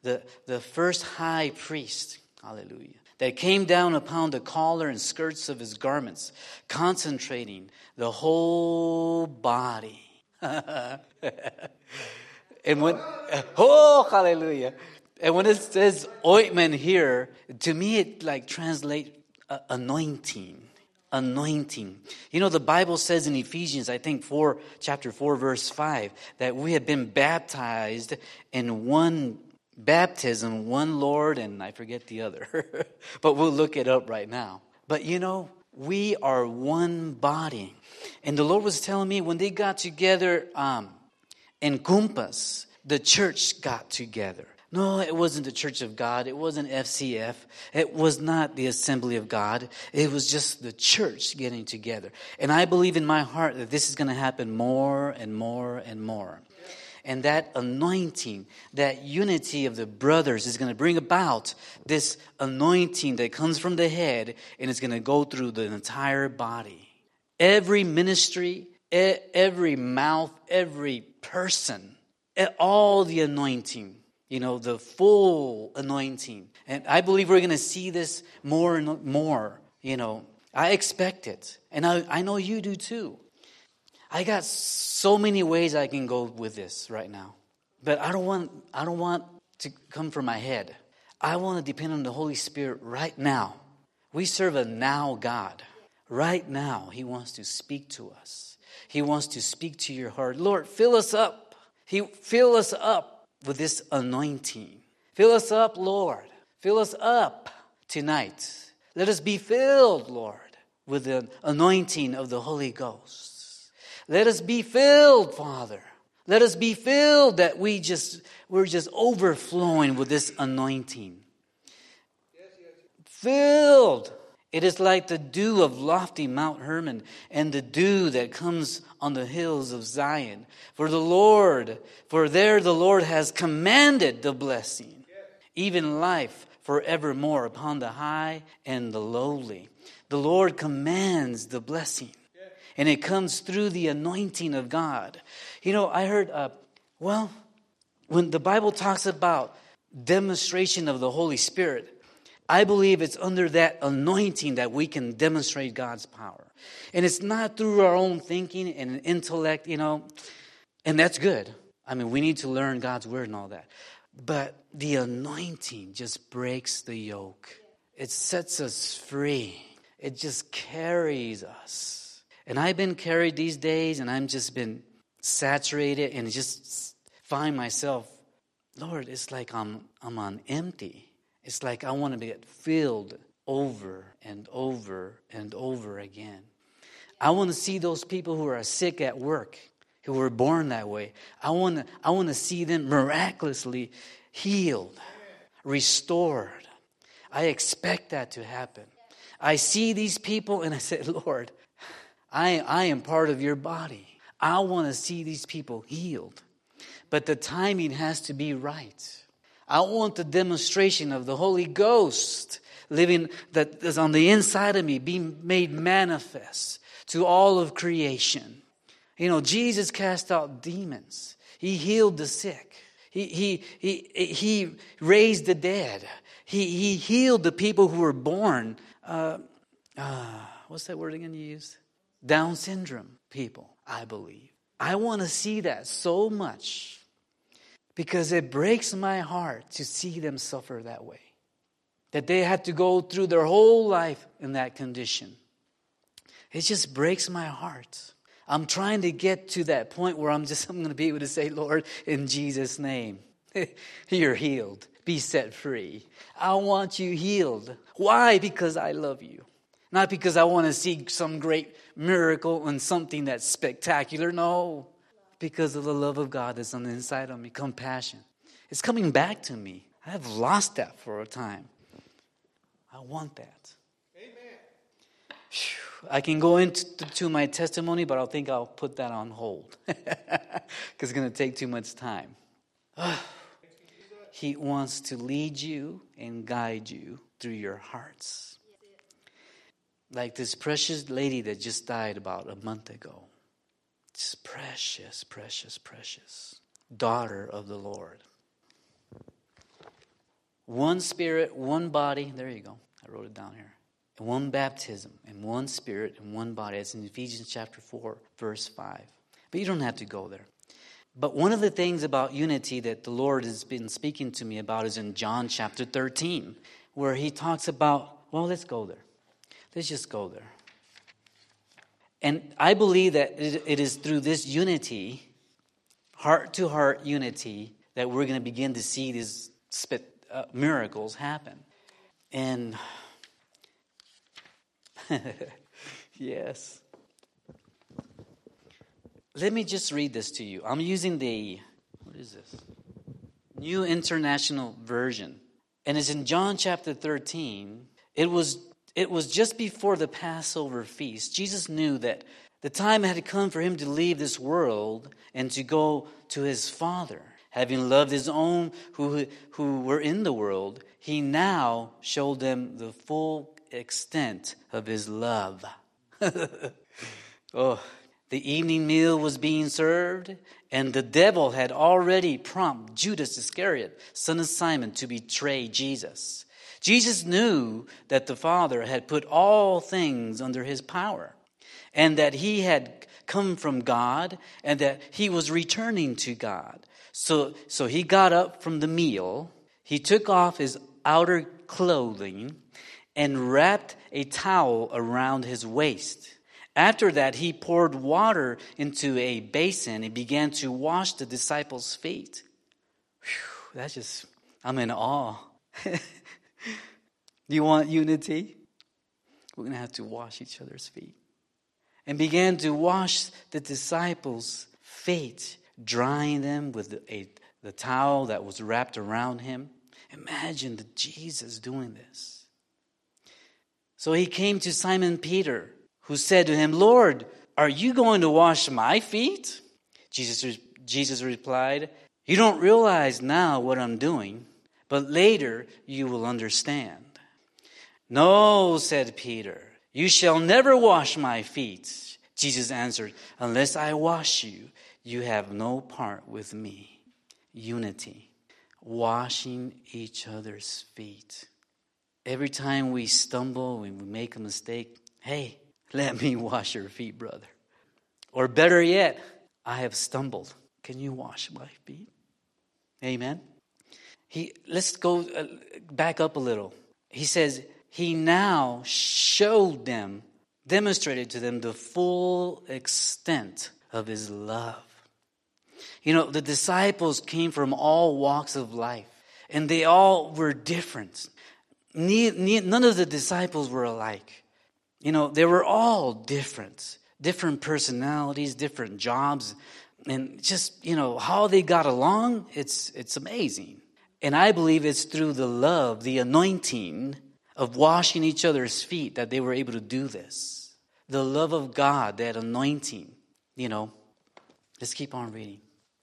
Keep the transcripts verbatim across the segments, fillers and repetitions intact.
the, the first high priest, hallelujah, that came down upon the collar and skirts of his garments, concentrating the whole body. And when, oh, hallelujah. And when it says ointment here, to me it like translates uh, anointing. Anointing. You know, the Bible says in Ephesians, I think four, chapter four, verse five, that we have been baptized in one baptism, one Lord, and I forget the other. But we'll look it up right now. But you know, we are one body. And the Lord was telling me when they got together um, in Cumpas, the church got together. No, it wasn't the Church of God. It wasn't F C F. It was not the Assembly of God. It was just the church getting together. And I believe in my heart that this is going to happen more and more and more. And that anointing, that unity of the brothers is going to bring about this anointing that comes from the head and it's going to go through the entire body. Every ministry, every mouth, every person, all the anointing. You know, the full anointing. And I believe we're going to see this more and more. You know, I expect it. And I, I know you do too. I got so many ways I can go with this right now. But I don't want I don't want to come from my head. I want to depend on the Holy Spirit right now. We serve a now God. Right now, He wants to speak to us. He wants to speak to your heart. Lord, fill us up. He fill us up. With this anointing. Fill us up, Lord. Fill us up tonight. Let us be filled, Lord, with the anointing of the Holy Ghost. Let us be filled, Father. Let us be filled that we just, we're just overflowing with this anointing. Yes, yes. Filled. It is like the dew of lofty Mount Hermon and the dew that comes on the hills of Zion. For the Lord, for there the Lord has commanded the blessing, even life forevermore upon the high and the lowly. The Lord commands the blessing, and it comes through the anointing of God. You know, I heard, uh, well, when the Bible talks about demonstration of the Holy Spirit, I believe it's under that anointing that we can demonstrate God's power. And it's not through our own thinking and intellect, you know, and that's good. I mean, we need to learn God's word and all that. But the anointing just breaks the yoke. It sets us free. It just carries us. And I've been carried these days, and I've just been saturated and just find myself, Lord, it's like I'm I'm on empty. It's like I want to get filled over and over and over again. I want to see those people who are sick at work, who were born that way. I want to, I want to see them miraculously healed, restored. I expect that to happen. I see these people and I say, Lord, I, I am part of your body. I want to see these people healed. But the timing has to be right. I want the demonstration of the Holy Ghost living that is on the inside of me being made manifest to all of creation. You know, Jesus cast out demons. He healed the sick. He he he he raised the dead. He he healed the people who were born. Uh, uh, what's that word again you used? Down syndrome people, I believe. I want to see that so much. Because it breaks my heart to see them suffer that way. That they had to go through their whole life in that condition. It just breaks my heart. I'm trying to get to that point where I'm just I'm going to be able to say, Lord, in Jesus' name, you're healed. Be set free. I want you healed. Why? Because I love you. Not because I want to see some great miracle and something that's spectacular. No. Because of the love of God that's on the inside of me. Compassion. It's coming back to me. I have lost that for a time. I want that. Amen. I can go into to my testimony, but I think I'll put that on hold. Because it's going to take too much time. He wants to lead you and guide you through your hearts. Like this precious lady that just died about a month ago. It's precious, precious, precious. Daughter of the Lord. one Spirit, one body. There you go. I wrote it down here. One baptism, and one Spirit, and one body. It's in Ephesians chapter four, verse five. But you don't have to go there. But one of the things about unity that the Lord has been speaking to me about is in John chapter thirteen, where he talks about, well, let's go there. Let's just go there. And I believe that it is through this unity, heart-to-heart unity, that we're going to begin to see these uh, miracles happen. And yes. Let me just read this to you. I'm using the, what is this? New International Version. And it's in John chapter thirteen. It was it was just before the Passover feast. Jesus knew that the time had come for him to leave this world and to go to his Father. Having loved his own who, who were in the world, he now showed them the full extent of his love. Oh, the evening meal was being served, and the devil had already prompted Judas Iscariot, son of Simon, to betray Jesus. Jesus knew that the Father had put all things under his power, and that he had come from God, and that he was returning to God. So, so he got up from the meal, he took off his outer clothing, and wrapped a towel around his waist. After that, he poured water into a basin and began to wash the disciples' feet. Whew, that's just, I'm in awe. You want unity? We're going to have to wash each other's feet. And began to wash the disciples' feet, drying them with a, the towel that was wrapped around him. Imagine the Jesus doing this. So he came to Simon Peter, who said to him, Lord, are you going to wash my feet? Jesus, Jesus replied, you don't realize now what I'm doing, but later you will understand. No, said Peter, you shall never wash my feet. Jesus answered, unless I wash you, you have no part with me. Unity, washing each other's feet. Every time we stumble, when we make a mistake, hey, let me wash your feet, brother. Or better yet, I have stumbled. Can you wash my feet? Amen. He, let's go uh, back up a little. He says, he now showed them, demonstrated to them the full extent of his love. You know, the disciples came from all walks of life, and they all were different. None of the disciples were alike. You know, they were all different, different personalities, different jobs, and just, you know, how they got along, it's it's amazing. And I believe it's through the love, the anointing of washing each other's feet that they were able to do this. The love of God, that anointing, you know. Let's keep on reading.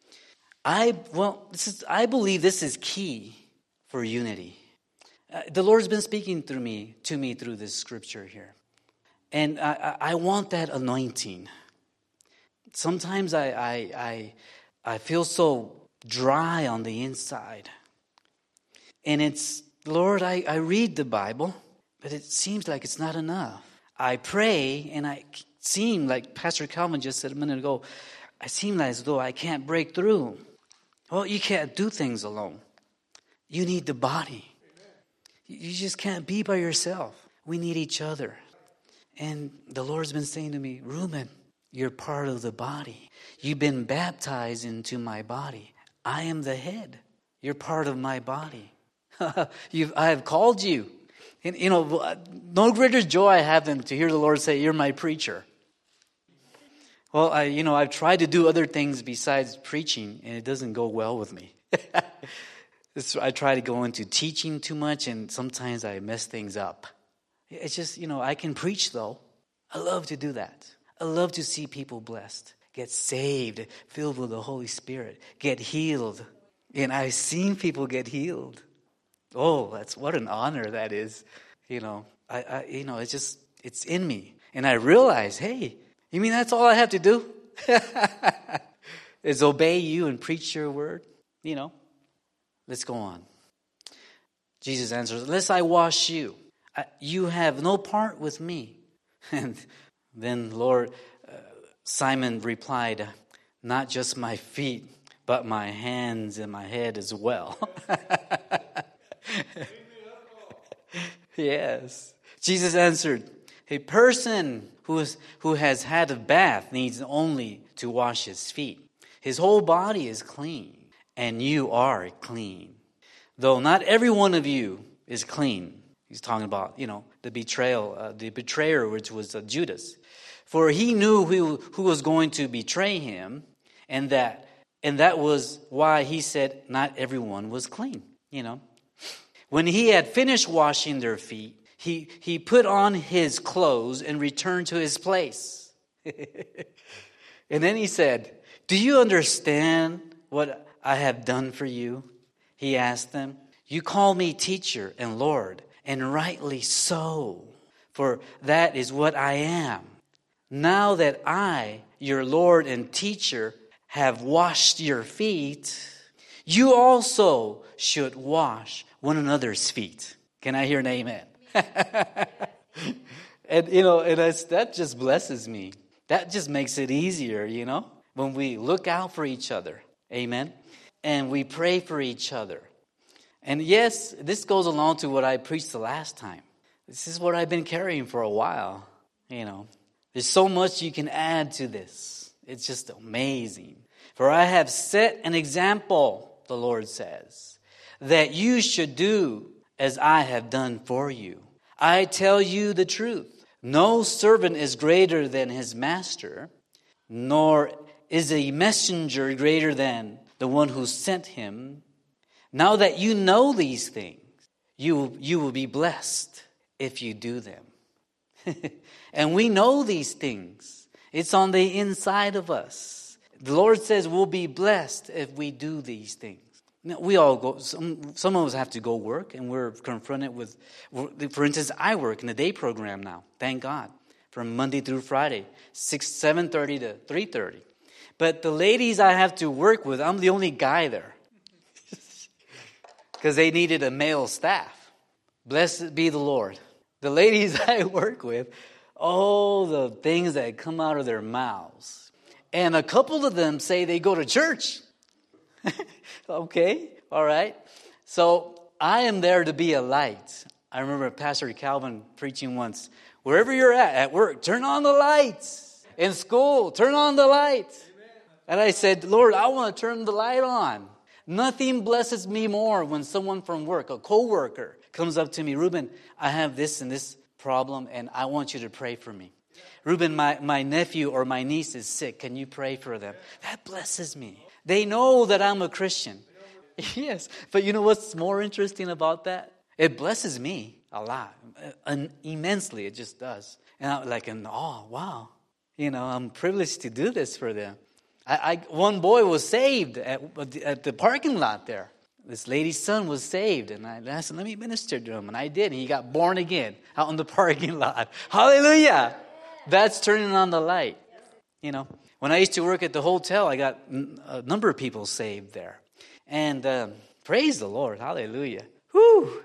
I, well, this is, I believe this is key for unity. Uh, the Lord's been speaking through me, to me through this scripture here. And I, I want that anointing. Sometimes I, I, I, I feel so dry on the inside. And it's, Lord, I, I read the Bible, but it seems like it's not enough. I pray, and I seem like Pastor Calvin just said a minute ago, I seem as though I can't break through. Well, you can't do things alone. You need the body. You just can't be by yourself. We need each other. And the Lord's been saying to me, Reuben, you're part of the body. You've been baptized into my body. I am the head. You're part of my body. You've, I have called you. And, you know, no greater joy I have than to hear the Lord say, you're my preacher. Well, I, you know, I've tried to do other things besides preaching, and it doesn't go well with me. I try to go into teaching too much, and sometimes I mess things up. It's just, you know, I can preach, though. I love to do that. I love to see people blessed, get saved, filled with the Holy Spirit, get healed. And I've seen people get healed. Oh, that's what an honor that is. You know, I, I you know, it's just, it's in me. And I realize, hey, you mean that's all I have to do? Is obey you and preach your word? You know, let's go on. Jesus answers, unless I wash you, you have no part with me. And then Lord, uh, Simon replied, not just my feet, but my hands and my head as well. Yes. Jesus answered, a person who, is, who has had a bath needs only to wash his feet. His whole body is clean, and you are clean. Though not every one of you is clean. He's talking about, you know, the betrayal, uh, the betrayer, which was uh, Judas. For he knew who, who was going to betray him, and that and that was why he said not everyone was clean, you know. When he had finished washing their feet, he, he put on his clothes and returned to his place. And then he said, do you understand what I have done for you? He asked them. You call me teacher and Lord, and rightly so, for that is what I am. Now that I, your Lord and teacher, have washed your feet, you also should wash one another's feet. Can I hear an amen? And, you know, and that's, that just blesses me. That just makes it easier, you know, when we look out for each other. Amen. And we pray for each other. And yes, this goes along to what I preached the last time. This is what I've been carrying for a while. You know, there's so much you can add to this. It's just amazing. For I have set an example, the Lord says, that you should do as I have done for you. I tell you the truth. No servant is greater than his master, nor is a messenger greater than the one who sent him. Now that you know these things, you, you will be blessed if you do them. And we know these things. It's on the inside of us. The Lord says we'll be blessed if we do these things. Now, we all go, some, some of us have to go work, and we're confronted with, for instance, I work in the day program now, thank God, from Monday through Friday, six, seven thirty to three thirty. But the ladies I have to work with, I'm the only guy there. Because they needed a male staff. Blessed be the Lord. The ladies I work with, all the things that come out of their mouths. And a couple of them say they go to church. Okay, all right. So I am there to be a light. I remember Pastor Calvin preaching once, wherever you're at, at work, turn on the lights. In school, turn on the lights. And I said, Lord, I want to turn the light on. Nothing blesses me more when someone from work, a co-worker, comes up to me, Ruben, I have this and this problem, and I want you to pray for me. Ruben, my, my nephew or my niece is sick. Can you pray for them? That blesses me. They know that I'm a Christian. Yes, but you know what's more interesting about that? It blesses me a lot, uh, immensely. It just does. And I'm like, oh, wow. You know, I'm privileged to do this for them. I, I one boy was saved at, at the parking lot there. This lady's son was saved, and I asked him, let me minister to him. And I did, and he got born again out in the parking lot. Hallelujah. That's turning on the light. You know, when I used to work at the hotel, I got a number of people saved there. And um, praise the Lord. Hallelujah. Whew.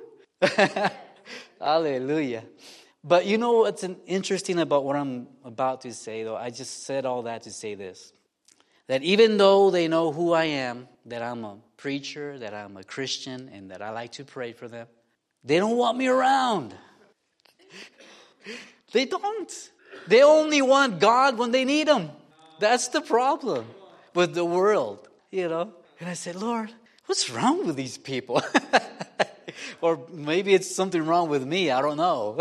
Hallelujah. But you know what's interesting about what I'm about to say, though? I just said all that to say this. That even though they know who I am, that I'm a preacher, that I'm a Christian, and that I like to pray for them, they don't want me around. They don't. They only want God when they need Him. That's the problem with the world, you know. And I said, Lord, what's wrong with these people? Or maybe it's something wrong with me. I don't know.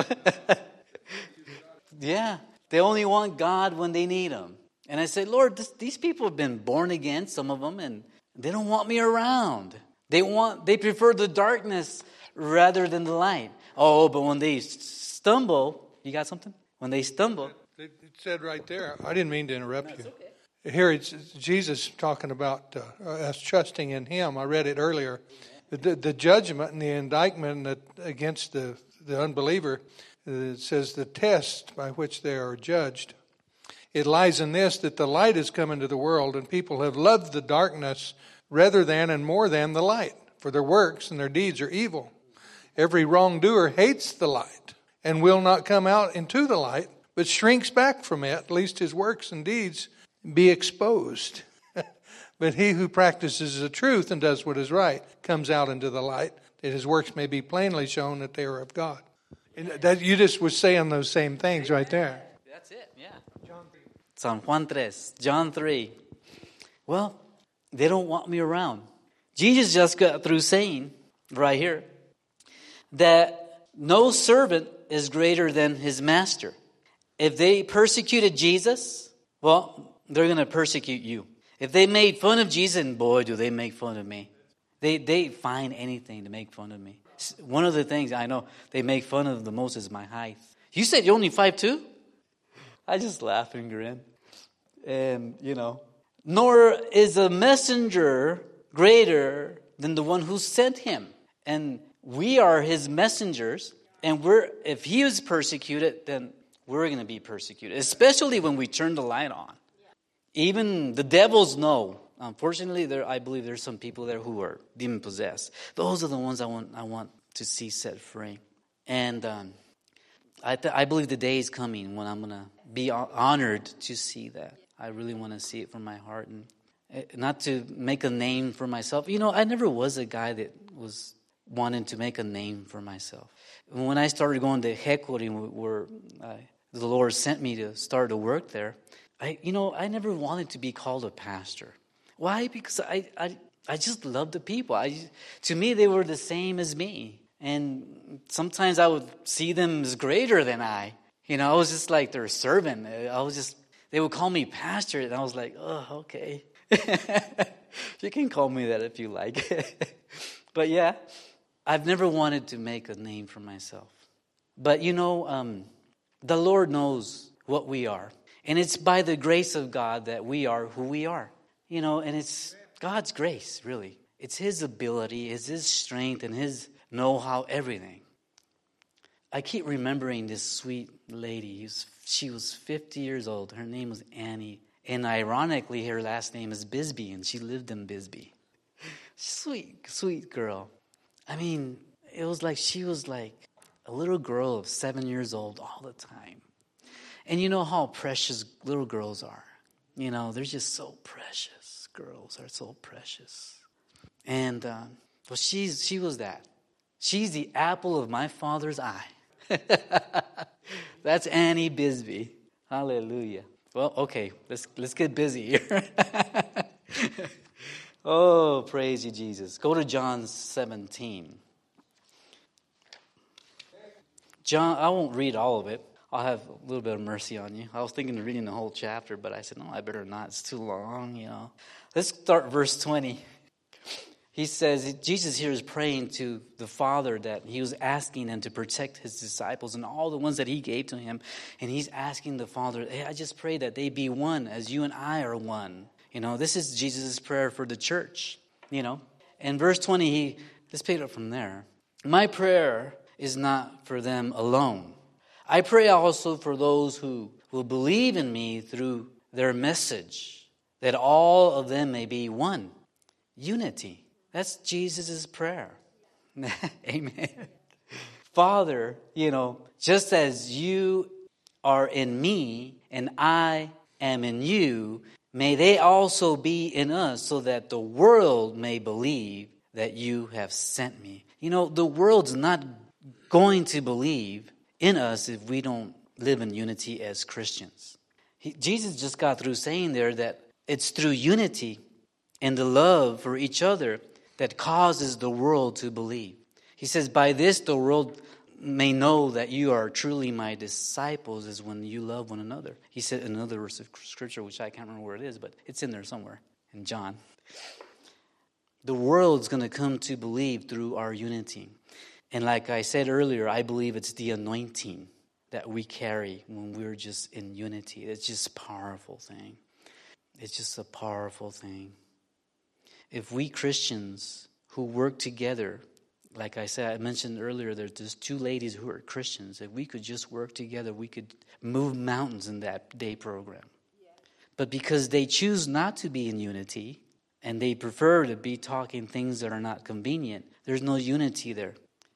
Yeah, they only want God when they need Him. And I said, Lord, this, these people have been born again, some of them, and they don't want me around. They want, they prefer the darkness rather than the light. Oh, but when they stumble, you got something? When they stumble. It said right there, I didn't mean to interrupt That's you. okay. Here it's Jesus talking about uh, us trusting in Him. I read it earlier. The, the judgment and the indictment that against the, the unbeliever, it says the test by which they are judged. It lies in this, that the light has come into the world, and people have loved the darkness rather than and more than the light, for their works and their deeds are evil. Every wrongdoer hates the light and will not come out into the light, but shrinks back from it, lest his works and deeds be exposed. But he who practices the truth and does what is right comes out into the light, that his works may be plainly shown that they are of God. And that you just was saying those same things right there. That's it, yeah. San Juan three, John three. Well, they don't want me around. Jesus just got through saying right here that no servant is greater than his master. If they persecuted Jesus, well, they're going to persecute you. If they made fun of Jesus, and boy, do they make fun of me. They they find anything to make fun of me. One of the things I know they make fun of the most is my height. You said you're only five two? I just laugh and grin. And, you know, nor is a messenger greater than the one who sent him. And we are his messengers. And we're if he is persecuted, then we're going to be persecuted. Especially when we turn the light on. Even the devils know. Unfortunately, there I believe there's some people there who are demon possessed. Those are the ones I want I want to see set free. And um, I th- I believe the day is coming when I'm gonna be honored to see that. I really want to see it from my heart, and not to make a name for myself. You know, I never was a guy that was wanting to make a name for myself. When I started going to Hecori, where uh, the Lord sent me to start to work there, I, you know, I never wanted to be called a pastor. Why? Because I, I, I just love the people. I, to me, they were the same as me. And sometimes I would see them as greater than I. You know, I was just like their servant. I was just, they would call me pastor. And I was like, oh, okay. You can call me that if you like. But yeah, I've never wanted to make a name for myself. But you know, um, the Lord knows what we are. And it's by the grace of God that we are who we are. You know, and it's God's grace, really. It's his ability, it's his strength, and his know-how, everything. I keep remembering this sweet lady. She was fifty years old. Her name was Annie. And ironically, her last name is Bisbee, and she lived in Bisbee. Sweet, sweet girl. I mean, it was like she was like a little girl of seven years old all the time. And you know how precious little girls are. You know, they're just so precious. Girls are so precious. And, uh, well, she's she was that. She's the apple of my Father's eye. That's Annie Bisbee. Hallelujah. Well, okay, let's let's get busy here. Oh, praise you, Jesus. Go to John seventeen. John, I won't read all of it. I'll have a little bit of mercy on you. I was thinking of reading the whole chapter, but I said, no, I better not. It's too long, you know. Let's start verse twenty. He says, Jesus here is praying to the Father that he was asking him to protect his disciples and all the ones that he gave to him. And he's asking the Father, hey, I just pray that they be one as you and I are one. You know, this is Jesus' prayer for the church, you know. In verse twenty, he, let's pick it up from there. My prayer is not for them alone. I pray also for those who will believe in me through their message, that all of them may be one. Unity. That's Jesus' prayer. Amen. Father, you know, just as you are in me and I am in you, may they also be in us so that the world may believe that you have sent me. You know, the world's not going to believe in us if we don't live in unity as Christians. He, Jesus just got through saying there that it's through unity and the love for each other that causes the world to believe. He says, by this the world may know that you are truly my disciples is when you love one another. He said in another verse of scripture, which I can't remember where it is, but it's in there somewhere in John. The world's going to come to believe through our unity. And like I said earlier, I believe it's the anointing that we carry when we're just in unity. It's just a powerful thing. It's just a powerful thing. If we Christians who work together, like I said, I mentioned earlier, there's just two ladies who are Christians. If we could just work together, we could move mountains in that day program. Yeah. But because they choose not to be in unity, and they prefer to be talking things that are not convenient, there's no unity there.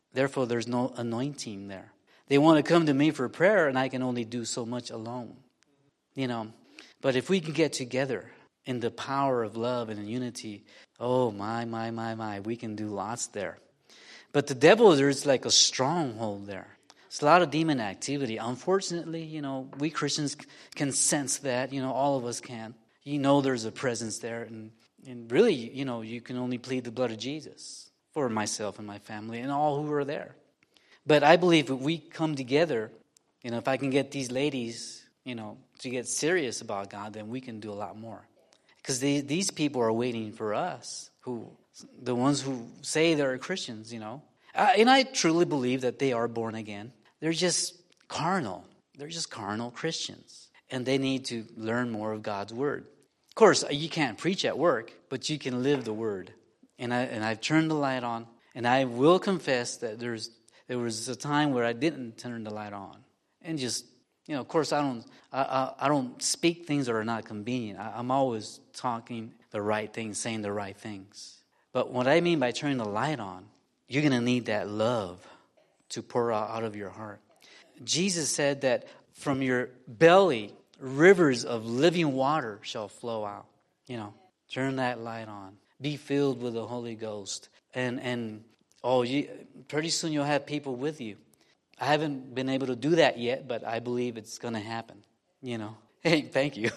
Therefore, there's no anointing there. They want to come to me for prayer, and I can only do so much alone. You know, but if we can get together in the power of love and in unity, oh, my, my, my, my, we can do lots there. But the devil, there's like a stronghold there. It's a lot of demon activity. Unfortunately, you know, we Christians can sense that. You know, all of us can. You know there's a presence there. And, and really, you know, you can only plead the blood of Jesus for myself and my family and all who are there. But I believe if we come together, you know, if I can get these ladies, you know, to get serious about God, then we can do a lot more. Because they, these people are waiting for us, who the ones who say they're Christians, you know. Uh, and I truly believe that they are born again. They're just carnal. They're just carnal Christians. And they need to learn more of God's word. Of course, you can't preach at work, but you can live the word. And, I, and I've turned the light on. And I will confess that there's there was a time where I didn't turn the light on. And just, you know, of course, I don't I, I, I don't speak things that are not convenient. I, I'm always talking the right things, saying the right things. But what I mean by turning the light on, you're going to need that love to pour out, out of your heart. Jesus said that from your belly, rivers of living water shall flow out. You know, turn that light on. Be filled with the Holy Ghost. And, and oh, you, pretty soon you'll have people with you. I haven't been able to do that yet, but I believe it's going to happen. You know. Hey, thank you.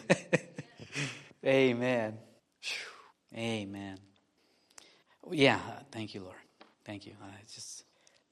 Amen. Amen. Yeah, thank you, Lord. Thank you. I just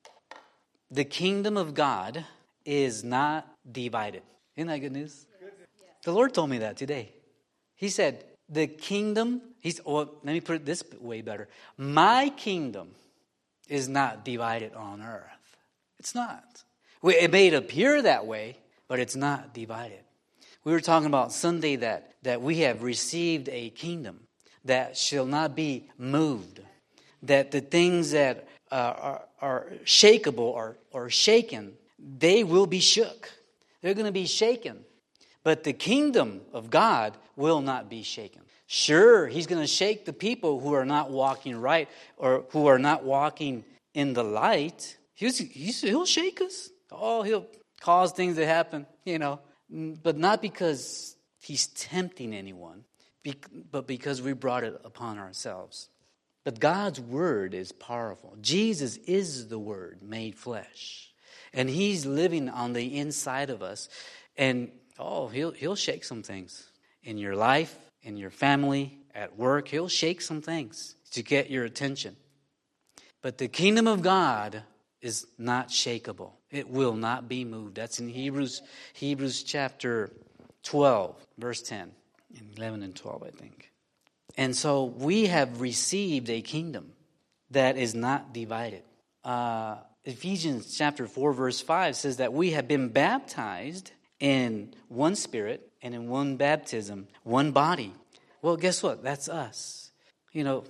the kingdom of God is not divided. Isn't that good news? The Lord told me that today. He said, the kingdom, he's, well, let me put it this way better. My kingdom is not divided on earth. It's not. It may appear that way, but it's not divided. We were talking about Sunday that, that we have received a kingdom that shall not be moved. That the things that uh, are, are shakeable or, or shaken, they will be shook. They're going to be shaken. But the kingdom of God will not be shaken. Sure, he's going to shake the people who are not walking right or who are not walking in the light. He's, he's, he'll shake us. Oh, he'll cause things to happen, you know. But not because he's tempting anyone, but because we brought it upon ourselves. But God's word is powerful. Jesus is the word made flesh. And he's living on the inside of us. And, oh, he'll he'll shake some things. In your life, in your family, at work, he'll shake some things to get your attention. But the kingdom of God is not shakeable. It will not be moved. That's in Hebrews, Hebrews chapter twelve, verse ten. eleven and twelve, I think. And so we have received a kingdom that is not divided. Uh, Ephesians chapter four, verse five says that we have been baptized in one spirit and in one baptism, one body. Well, guess what? That's us. You know,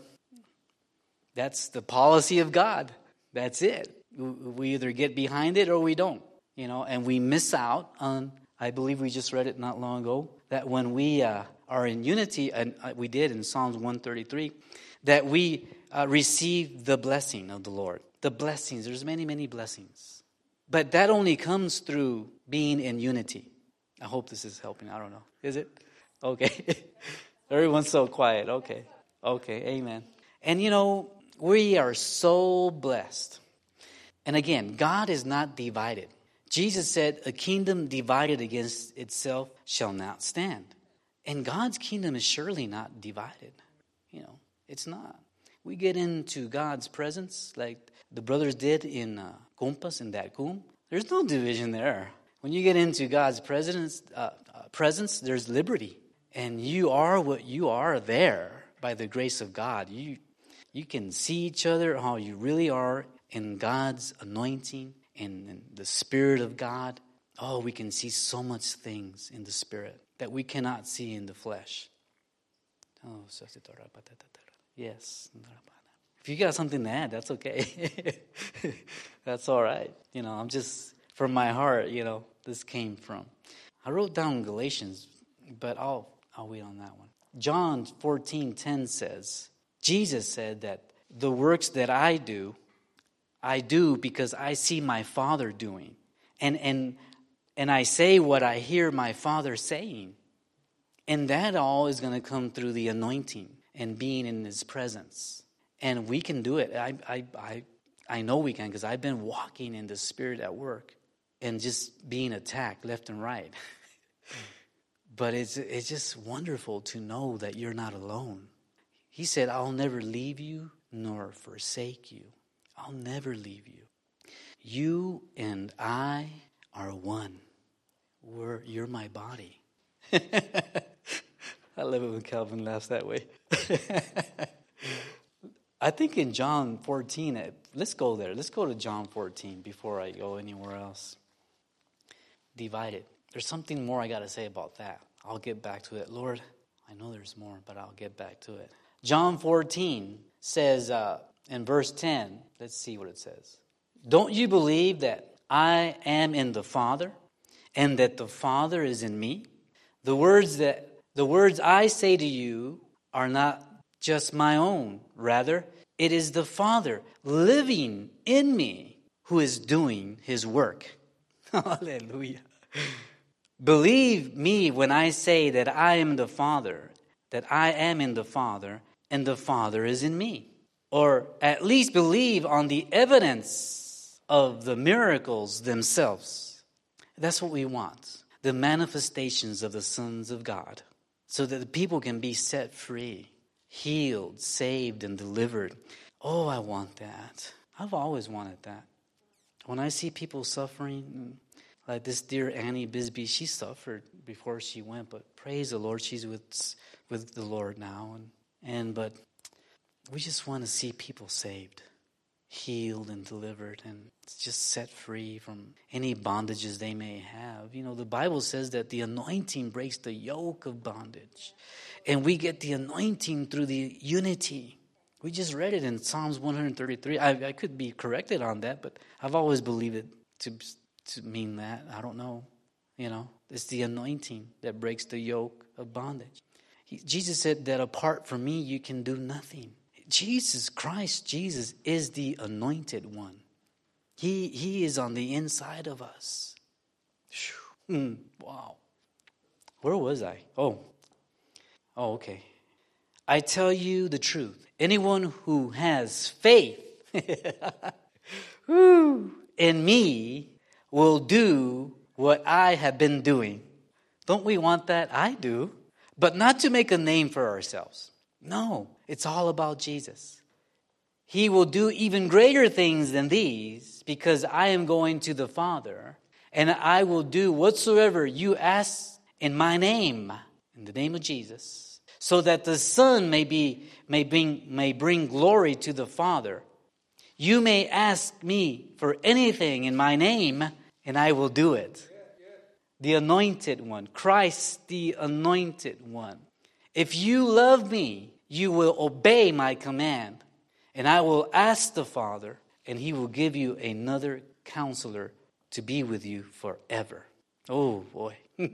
that's the policy of God. That's it. We either get behind it or we don't. You know, and we miss out on, I believe we just read it not long ago, that when we uh, are in unity, and we did in Psalms one thirty-three, that we uh, receive the blessing of the Lord. The blessings, there's many, many blessings. But that only comes through being in unity. I hope this is helping. I don't know. Is it? Okay. Everyone's so quiet. Okay. Okay. Amen. And you know, we are so blessed. And again, God is not divided. Jesus said, a kingdom divided against itself shall not stand. And God's kingdom is surely not divided. You know, it's not. We get into God's presence like the brothers did in uh, Kumpas, in that Kum. There's no division there. When you get into God's presence, uh, uh, presence, there's liberty. And you are what you are there by the grace of God. You, you can see each other how you really are in God's anointing, in, in the Spirit of God. Oh, we can see so much things in the Spirit that we cannot see in the flesh. Oh, yes. If you got something to add, that's okay. That's all right. You know, I'm just, from my heart, you know, this came from. I wrote down Galatians, but I'll I'll wait on that one. John fourteen ten says, Jesus said that the works that I do, I do because I see my Father doing. And and and I say what I hear my Father saying. And that all is going to come through the anointing and being in His presence. And we can do it. I I I, I know we can, because I've been walking in the Spirit at work and just being attacked left and right. But it's it's just wonderful to know that you're not alone. He said, I'll never leave you nor forsake you. I'll never leave you. You and I are one. We're, you're my body. I love it when Calvin laughs that way. I think in John fourteen, let's go there. Let's go to John fourteen before I go anywhere else. Divided. There's something more I got to say about that. I'll get back to it. Lord, I know there's more, but I'll get back to it. John fourteen says uh, in verse ten, let's see what it says. Don't you believe that I am in the Father and that the Father is in me? The words that the words I say to you are not just my own. Rather, it is the Father living in me who is doing His work. Hallelujah. Believe me when I say that I am the Father, that I am in the Father, and the Father is in me. Or at least believe on the evidence of the miracles themselves. That's what we want. The manifestations of the sons of God. So that the people can be set free, healed, saved, and delivered. Oh, I want that. I've always wanted that. When I see people suffering, like this dear Annie Bisbee, she suffered before she went, but praise the Lord, she's with with the Lord now. And, and but we just want to see people saved, healed, and delivered, and just set free from any bondages they may have. You know, the Bible says that the anointing breaks the yoke of bondage. And we get the anointing through the unity. We just read it in Psalms one thirty-three. I, I could be corrected on that, but I've always believed it to, to mean that. I don't know. You know, it's the anointing that breaks the yoke of bondage. He, Jesus said that apart from me, you can do nothing. Jesus Christ, Jesus is the anointed one. He he is on the inside of us. Mm, wow. Where was I? Oh. Oh, okay. I tell you the truth. Anyone who has faith in me will do what I have been doing. Don't we want that? I do. But not to make a name for ourselves. No, it's all about Jesus. He will do even greater things than these because I am going to the Father, and I will do whatsoever you ask in my name, in the name of Jesus, so that the Son may be may bring may bring glory to the Father. You may ask me for anything in my name, and I will do it. The anointed one, Christ the anointed one. If you love me, you will obey my command. And I will ask the Father, and He will give you another counselor to be with you forever. Oh, boy.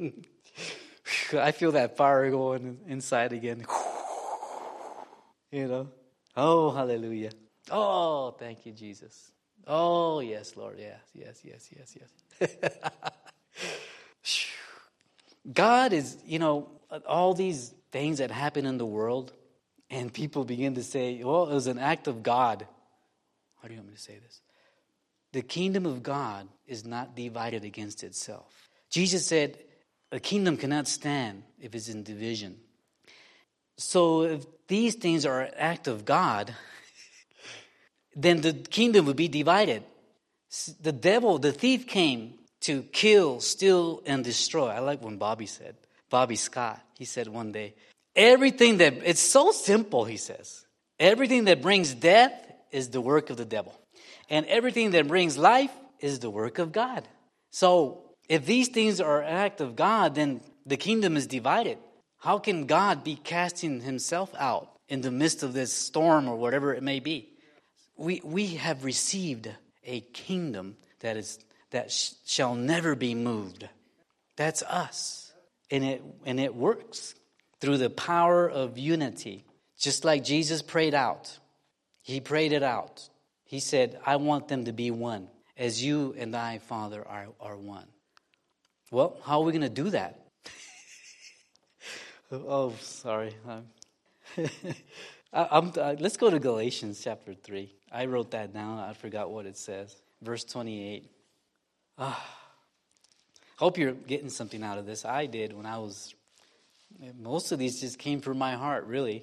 I feel that fire going inside again. You know? Oh, hallelujah. Oh, thank you, Jesus. Oh, yes, Lord. Yes, yes, yes, yes, yes. God is, you know, all these things that happen in the world, and people begin to say, well, it was an act of God. How do you want me to say this? The kingdom of God is not divided against itself. Jesus said, a kingdom cannot stand if it's in division. So if these things are an act of God, then the kingdom would be divided. The devil, the thief came to kill, steal, and destroy. I like when Bobby said, Bobby Scott, he said one day, everything that, it's so simple, he says. Everything that brings death is the work of the devil. And everything that brings life is the work of God. So if these things are an act of God, then the kingdom is divided. How can God be casting himself out in the midst of this storm or whatever it may be? We we have received a kingdom that is that sh- shall never be moved. That's us. And it and it works through the power of unity. Just like Jesus prayed out. He prayed it out. He said, I want them to be one, as you and I, Father, are, are one. Well, how are we going to do that? oh, sorry. I, I'm, uh, let's go to Galatians chapter three. I wrote that down. I forgot what it says. Verse twenty-eight. Ah, hope you're getting something out of this. I did when I was... Most of these just came from my heart, really.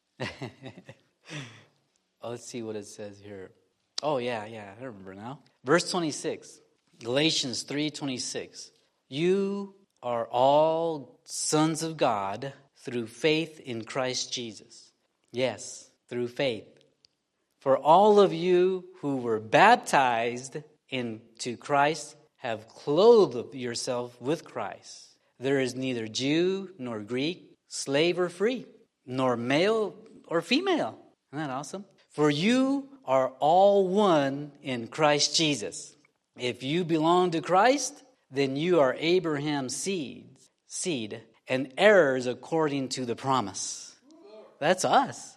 oh, let's see what it says here. Oh, yeah, yeah, I remember now. Verse twenty-six, Galatians three twenty-six. You are all sons of God through faith in Christ Jesus. Yes, through faith. For all of you who were baptized into Christ have clothed yourself with Christ. There is neither Jew nor Greek, slave or free, nor male or female. Isn't that awesome? For you are all one in Christ Jesus. If you belong to Christ, then you are Abraham's seed, seed and heirs according to the promise. That's us.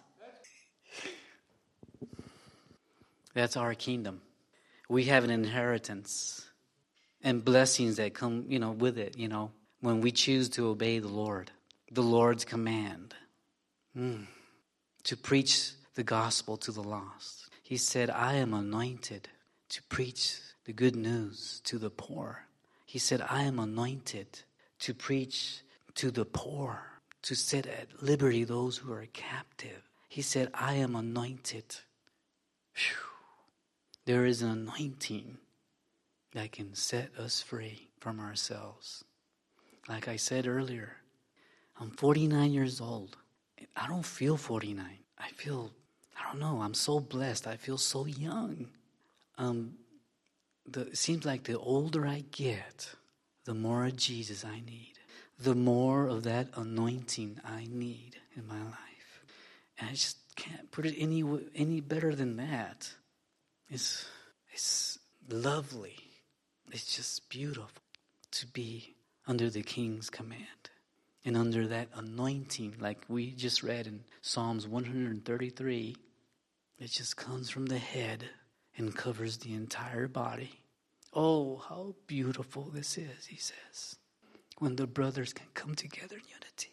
That's our kingdom. We have an inheritance and blessings that come, you know, with it, you know, when we choose to obey the Lord, the Lord's command, mm, to preach the gospel to the lost. He said, I am anointed to preach the good news to the poor. He said, I am anointed to preach to the poor, to set at liberty those who are captive. He said, I am anointed. Whew. There is an anointing that can set us free from ourselves. Like I said earlier, I'm forty-nine years old. I don't feel forty-nine. I feel, I don't know, I'm so blessed. I feel so young. Um, the, it seems like the older I get, the more of Jesus I need. The more of that anointing I need in my life. And I just can't put it any any better than that. It's, it's lovely. It's just beautiful to be under the King's command and under that anointing, like we just read in Psalms one thirty-three. It just comes from the head and covers the entire body. Oh, how beautiful this is, he says, when the brothers can come together in unity.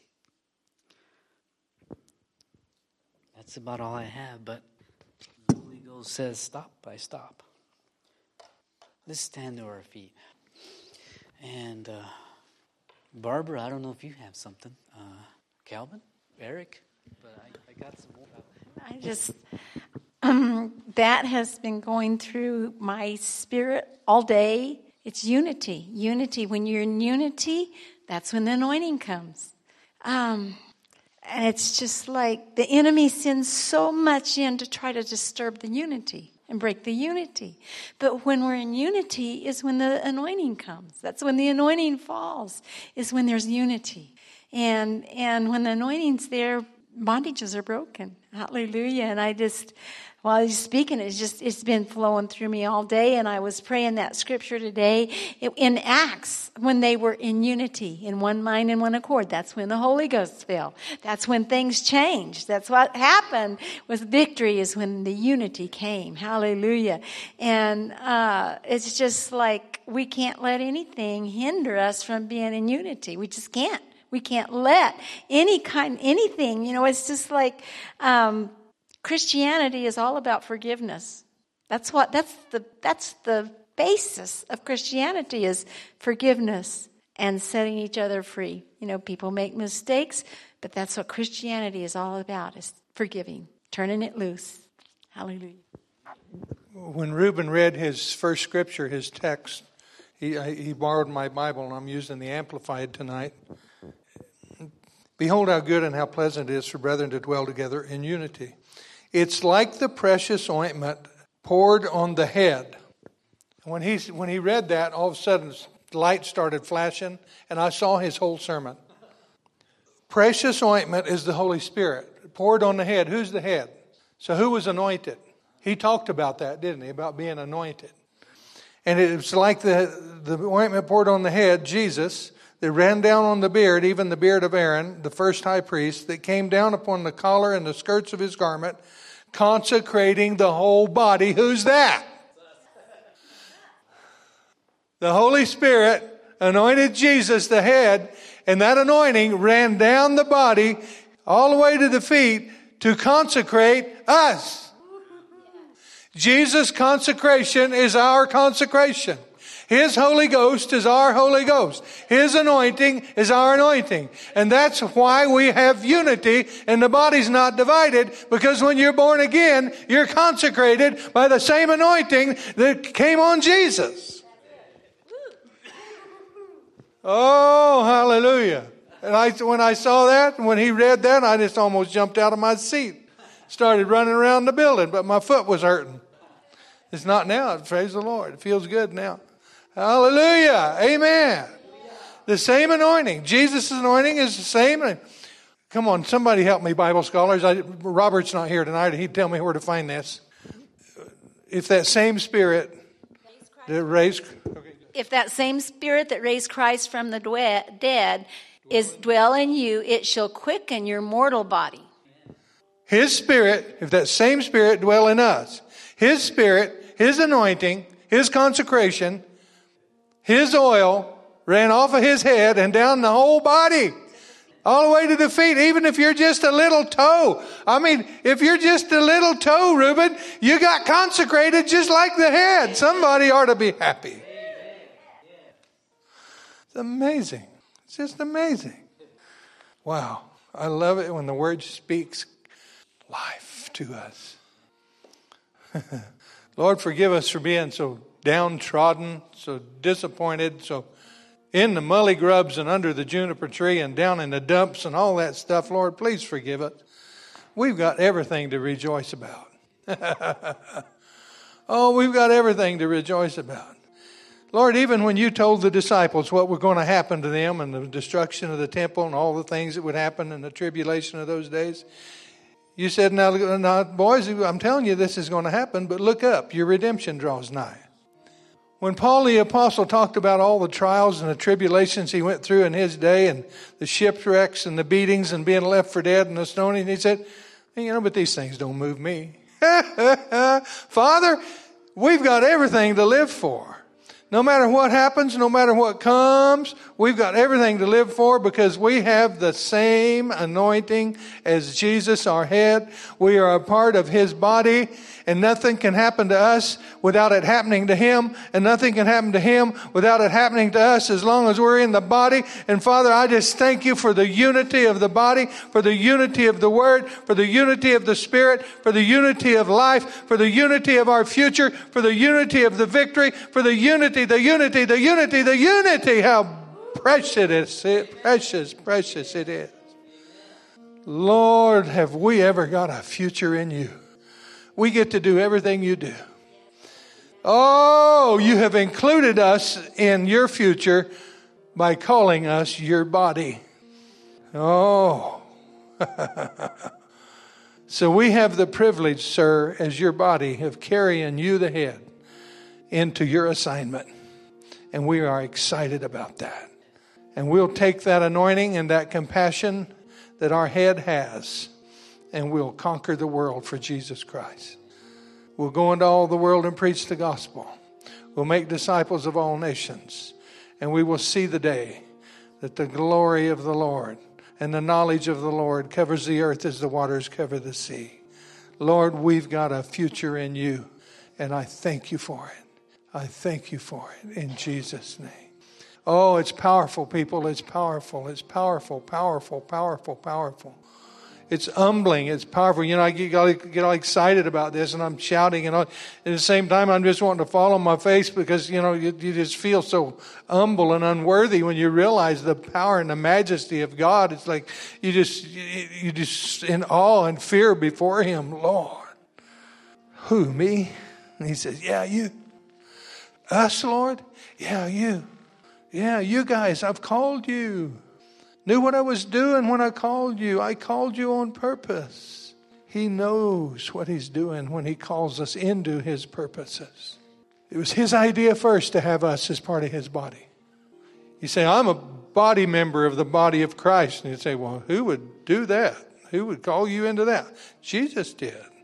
That's about all I have, but the Holy Ghost says stop, I stop. Let's stand to our feet. And uh, Barbara, I don't know if you have something. Uh, Calvin, Eric, but I, I got some more. I just, um, that has been going through my spirit all day. It's unity. Unity. When you're in unity, that's when the anointing comes. Um, and it's just like the enemy sends so much in to try to disturb the unity and break the unity. But when we're in unity is when the anointing comes. That's when the anointing falls, is when there's unity. And and when the anointing's there, bondages are broken. Hallelujah. And I just, while he's speaking, it's just, it's been flowing through me all day. And I was praying that scripture today in Acts, when they were in unity, in one mind and one accord. That's when the Holy Ghost fell. That's when things changed. That's what happened with victory, is when the unity came. Hallelujah. And uh, it's just like we can't let anything hinder us from being in unity. We just can't. We can't let any kind, anything, you know, it's just like um, Christianity is all about forgiveness. That's what, that's the, that's the basis of Christianity, is forgiveness and setting each other free. You know, people make mistakes, but that's what Christianity is all about, is forgiving, turning it loose. Hallelujah. When Reuben read his first scripture, his text, he, he borrowed my Bible, and I'm using the Amplified tonight. Behold how good and how pleasant it is for brethren to dwell together in unity. It's like the precious ointment poured on the head. When he, when he read that, all of a sudden light started flashing, and I saw his whole sermon. Precious ointment is the Holy Spirit, poured on the head. Who's the head? So who was anointed? He talked about that, didn't he? About being anointed. And it's like the, the ointment poured on the head, Jesus, that ran down on the beard, even the beard of Aaron, the first high priest, that came down upon the collar and the skirts of his garment, consecrating the whole body. Who's that? The Holy Spirit anointed Jesus, the head, and that anointing ran down the body all the way to the feet to consecrate us. Jesus' consecration is our consecration. His Holy Ghost is our Holy Ghost. His anointing is our anointing. And that's why we have unity and the body's not divided, because when you're born again, you're consecrated by the same anointing that came on Jesus. Oh, hallelujah. And I, when I saw that, when he read that, I just almost jumped out of my seat. Started running around the building, but my foot was hurting. It's not now. Praise the Lord. It feels good now. Hallelujah. Amen. The same anointing. Jesus' anointing is the same. Come on, somebody help me, Bible scholars. I, Robert's not here tonight. He'd tell me where to find this. If that same Spirit that raised... Okay. If that same Spirit that raised Christ from the dead is dwell in you, it shall quicken your mortal body. His Spirit, if that same Spirit dwell in us, His Spirit, His anointing, His consecration, His oil ran off of His head and down the whole body, all the way to the feet, even if you're just a little toe. I mean, if you're just a little toe, Reuben, you got consecrated just like the head. Somebody ought to be happy. It's amazing. It's just amazing. Wow. I love it when the Word speaks life to us. Lord, forgive us for being so downtrodden, so disappointed, so in the mully grubs and under the juniper tree and down in the dumps and all that stuff. Lord, please forgive us. We've got everything to rejoice about. Oh, we've got everything to rejoice about. Lord, even when you told the disciples what was going to happen to them and the destruction of the temple and all the things that would happen in the tribulation of those days, you said, now, now, boys, I'm telling you this is going to happen, but look up, your redemption draws nigh. When Paul the Apostle talked about all the trials and the tribulations he went through in his day and the shipwrecks and the beatings and being left for dead and the stoning, he said, hey, you know, but these things don't move me. Father, we've got everything to live for. No matter what happens, no matter what comes, we've got everything to live for because we have the same anointing as Jesus, our head. We are a part of His body, and nothing can happen to us without it happening to Him, and nothing can happen to Him without it happening to us as long as we're in the body. And Father, I just thank you for the unity of the body, for the unity of the Word, for the unity of the Spirit, for the unity of life, for the unity of our future, for the unity of the victory, for the unity The unity, the unity, the unity. How precious it, precious, precious it is. Lord, have we ever got a future in you? We get to do everything you do. Oh, you have included us in your future by calling us your body. Oh. So we have the privilege, sir, as your body, of carrying you, the head, into your assignment. And we are excited about that. And we'll take that anointing and that compassion that our head has, and we'll conquer the world for Jesus Christ. We'll go into all the world and preach the gospel. We'll make disciples of all nations. And we will see the day that the glory of the Lord and the knowledge of the Lord covers the earth as the waters cover the sea. Lord, we've got a future in you, and I thank you for it. I thank you for it in Jesus' name. Oh, it's powerful, people. It's powerful. It's powerful, powerful, powerful, powerful. It's humbling. It's powerful. You know, I get all, get all excited about this, and I'm shouting. And all. At the same time, I'm just wanting to fall on my face because, you know, you, you just feel so humble and unworthy when you realize the power and the majesty of God. It's like you just, you, you just in awe and fear before Him. Lord, who, me? And He says, yeah, you. Us, Lord? Yeah, you. Yeah, you guys, I've called you. Knew what I was doing when I called you. I called you on purpose. He knows what He's doing when He calls us into His purposes. It was His idea first to have us as part of His body. You say, I'm a body member of the body of Christ. And you say, well, who would do that? Who would call you into that? Jesus did.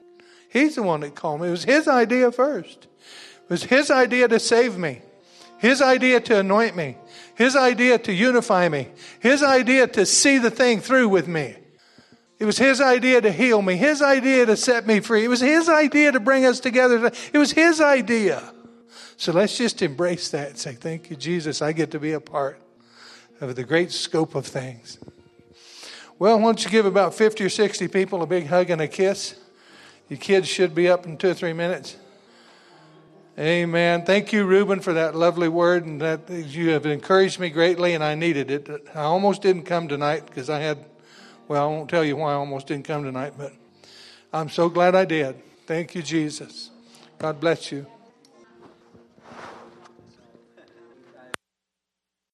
He's the one that called me. It was His idea first. It was His idea to save me. His idea to anoint me. His idea to unify me. His idea to see the thing through with me. It was His idea to heal me. His idea to set me free. It was His idea to bring us together. It was His idea. So let's just embrace that and say, thank you, Jesus. I get to be a part of the great scope of things. Well, why don't you give about fifty or sixty people a big hug and a kiss? Your kids should be up in two or three minutes. Amen. Thank you, Reuben, for that lovely word. And that you have encouraged me greatly, and I needed it. I almost didn't come tonight because I had, well, I won't tell you why I almost didn't come tonight, but I'm so glad I did. Thank you, Jesus. God bless you.